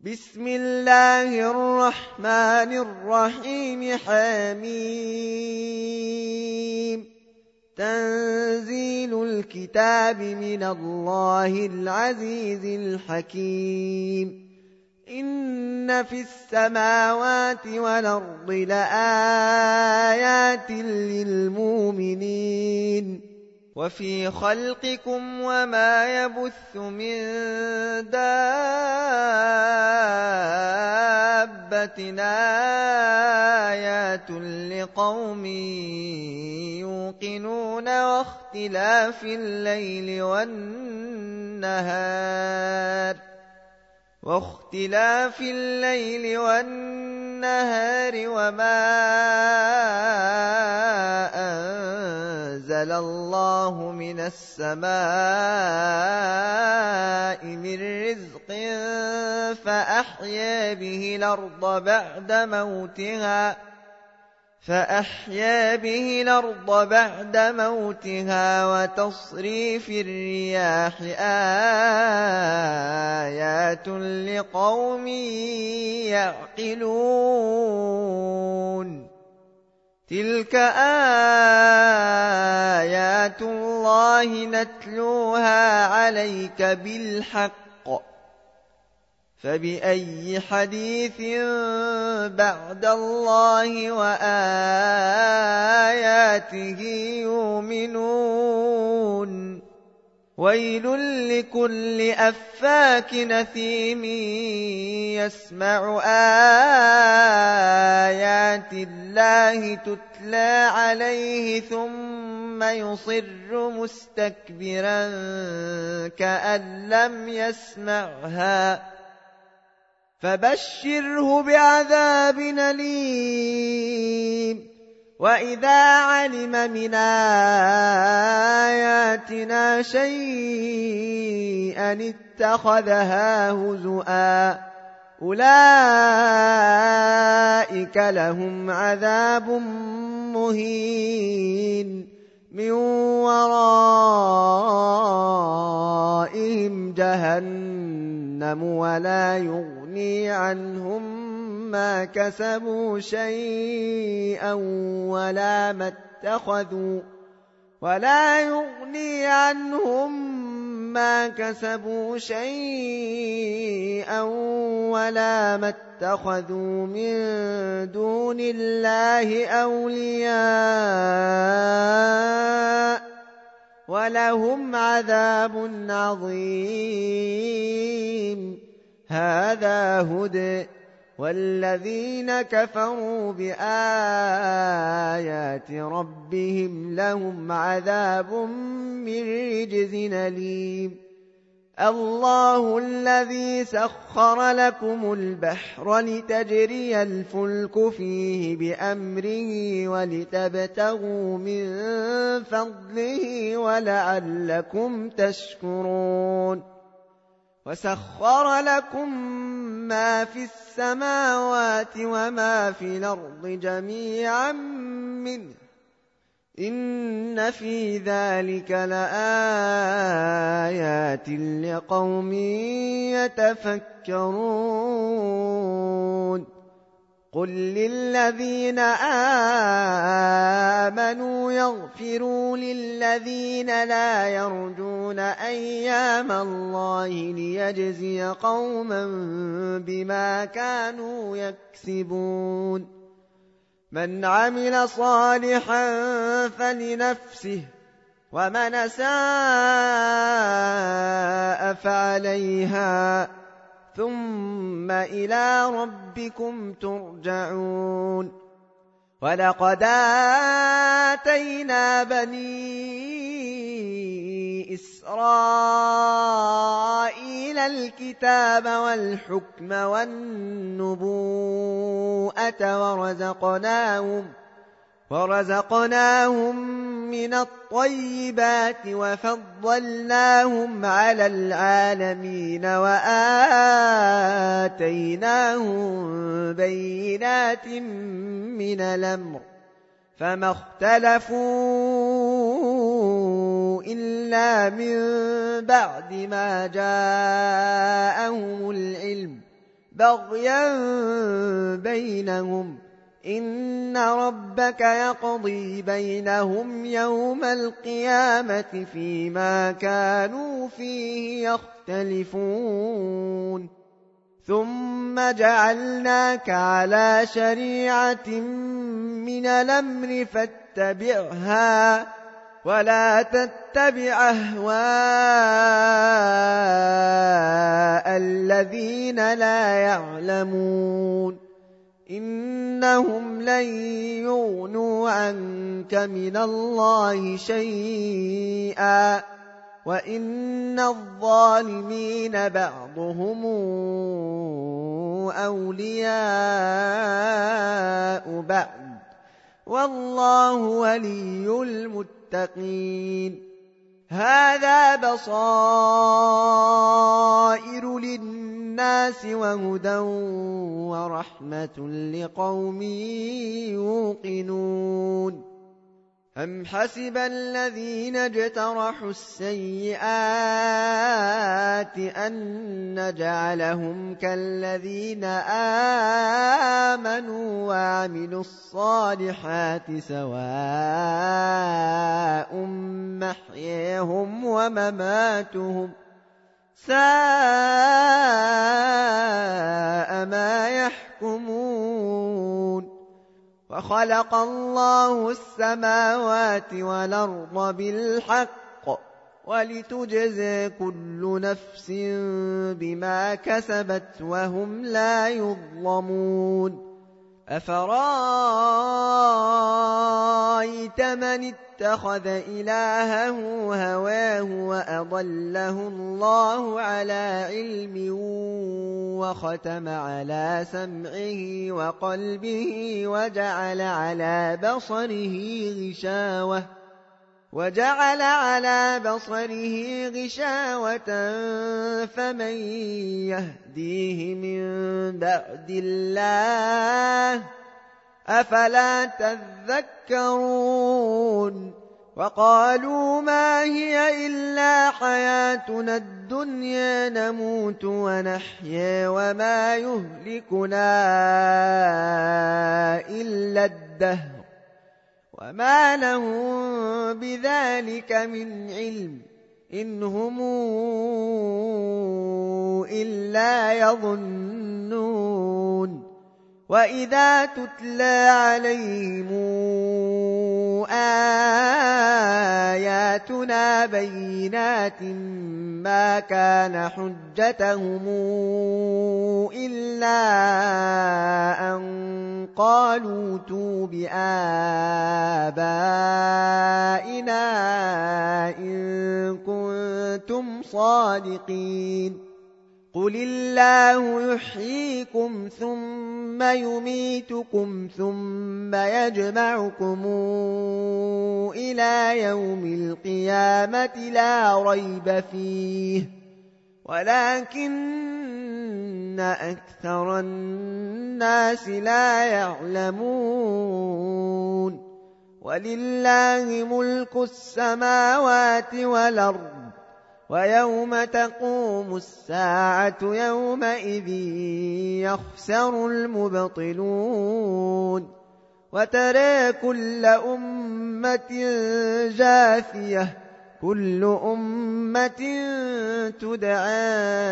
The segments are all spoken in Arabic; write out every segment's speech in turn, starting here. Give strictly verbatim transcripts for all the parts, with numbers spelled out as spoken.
بسم الله الرحمن الرحيم حميم تنزيل الكتاب من الله العزيز الحكيم إن في السماوات والأرض لآيات للمؤمنين وفي خلقكم وما يبث من دابة آيات لقوم يوقنون واختلاف الليل والنهار واختلاف الليل والنهار وما أنزل الله من السماء من رزق فأحيا به الأرض بعد موتها فأحيا به الأرض بعد موتها وتصريف الرياح آيات لقوم يعقلون تلك آيات الله نتلوها عليك بالحق فبأي حديث بعد الله وآياته يؤمنون ويل لكل أفاك نثيم يسمع آيات الله تتلى عليه ثم يصر مستكبرا كأن لم يسمعها فبشره بعذاب أليم وإذا علم من آياتنا شيئا اتخذها هزؤا أولئك لهم عذاب مهين من ورائهم جهنم ولا يغني عنهم ما كسبوا شيئا ولا ما اتخذوا ولا يغني عنهم ما كسبوا شيئا ولا ما اتخذوا من دون الله أولياء ولهم عذاب عظيم هذا هدى والذين كفروا بآيات ربهم لهم عذاب من رجز أليم الله الذي سخر لكم البحر لتجري الفلك فيه بأمره ولتبتغوا من فضله ولعلكم تشكرون وسخر لكم ما في السماوات وما في الأرض جميعا منه إن في ذلك لآيات لقوم يتفكرون قل للذين آمنوا يغفروا للذين لا يرجون أيام الله ليجزي قوما بما كانوا يكسبون من عمل صالحا فلنفسه ومن أساء فعليها ثم إلى ربكم ترجعون ولقد آتينا بني إسرائيل الكتاب والحكم والنبوءة ورزقناهم ورزقناهم من الطيبات وفضلناهم على العالمين وآتيناهم بينات من الأمر فما اختلفوا إلا من بعد ما جاءهم العلم بغيا بينهم إن ربك يقضي بينهم يوم القيامة فيما كانوا فيه يختلفون ثم جعلناك على شريعة من الأمر فاتبعها ولا تتبع أهواء الذين لا يعلمون إنهم لن يغنوا عنك من الله شيئا وإن الظالمين بعضهم أولياء بعض والله ولي المتقين هذا بصائر للناس وهدى ورحمة لقوم يوقنون أم حسب الذين اجترحوا السيئات أن نجعلهم كالذين آمنوا وعملوا الصالحات سواء محياهم ومماتهم ساء ما يحكمون وخلق الله السماوات والأرض بالحق ولتجزي كل نفس بما كسبت وهم لا يظلمون أفرأيت من اتخذ إلهه هواه وأضله الله على علم وختم على سمعه وقلبه وجعل على بصره غشاوة وجعل على بصره غشاوة فمن يهديه من بعد الله أفلا تذكرون وقالوا ما هي إلا حياتنا الدنيا نموت ونحيا وما يهلكنا إلا الدهر وما لهم بذلك من علم إن هم إلا يظنون وإذا تتلى عليهم آياتنا بينات ما كان حجتهم إلا أن قالوا ائتوا بآبائنا إن كنتم صادقين قل الله يحييكم ثم يميتكم ثم يجمعكم إلى يوم القيامة لا ريب فيه ولكن أكثر الناس لا يعلمون ولله ملك السماوات والأرض ويوم تقوم الساعة يومئذ يخسر المبطلون وترى كل أمة جاثية كل أمة تدعى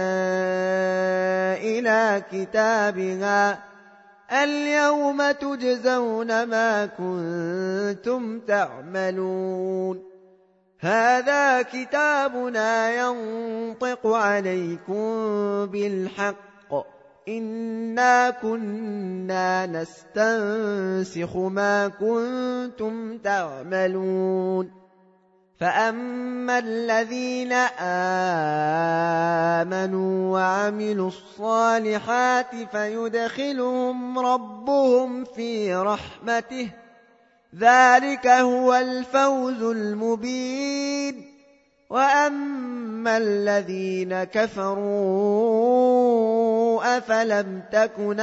إلى كتابها اليوم تجزون ما كنتم تعملون هذا كتابنا ينطق عليكم بالحق إنا كنا نستنسخ ما كنتم تعملون فأما الذين آمنوا وعملوا الصالحات فيدخلهم ربهم في رحمته ذلك هو الفوز المبين وأما الذين كفروا أفلم تكن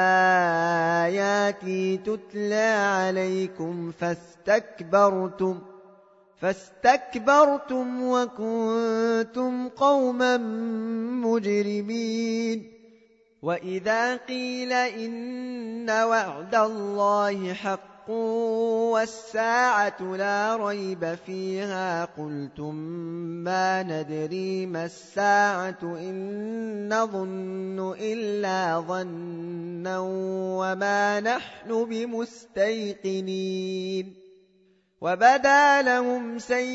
آياتي تتلى عليكم فاستكبرتم فاستكبرتم وكنتم قوما مجرمين وإذا قيل إن وعد الله حق والساعة لا ريب فيها قلتم ما ندري ما الساعة إن نظن إلا ظنا وما نحن بمستيقنين وبدا لهم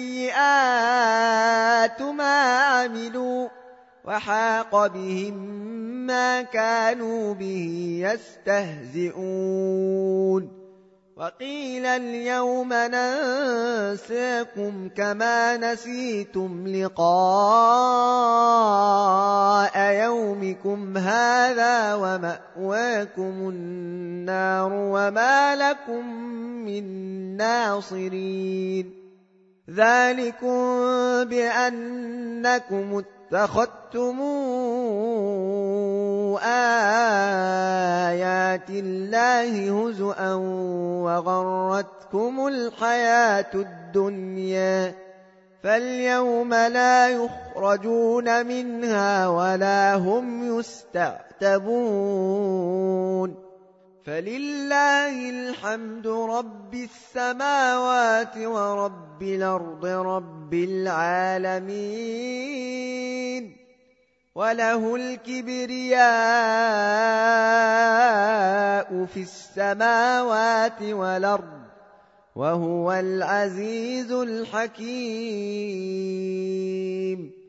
سيئات ما عملوا وحاق بهم ما كانوا به يستهزئون وقيل اليوم ننساكم كما نسيتم لقاء يومكم هذا ومأواكم النار وما لكم من ناصرين ذلكم بأنكم اتخذتم آيات الله هزؤا وغرتكم الحياة الدنيا فاليوم لا يخرجون منها ولا هم يستعتبون فلله الحمد رب السماوات ورب الأرض رب العالمين وله الكبرياء في السماوات والأرض وهو العزيز الحكيم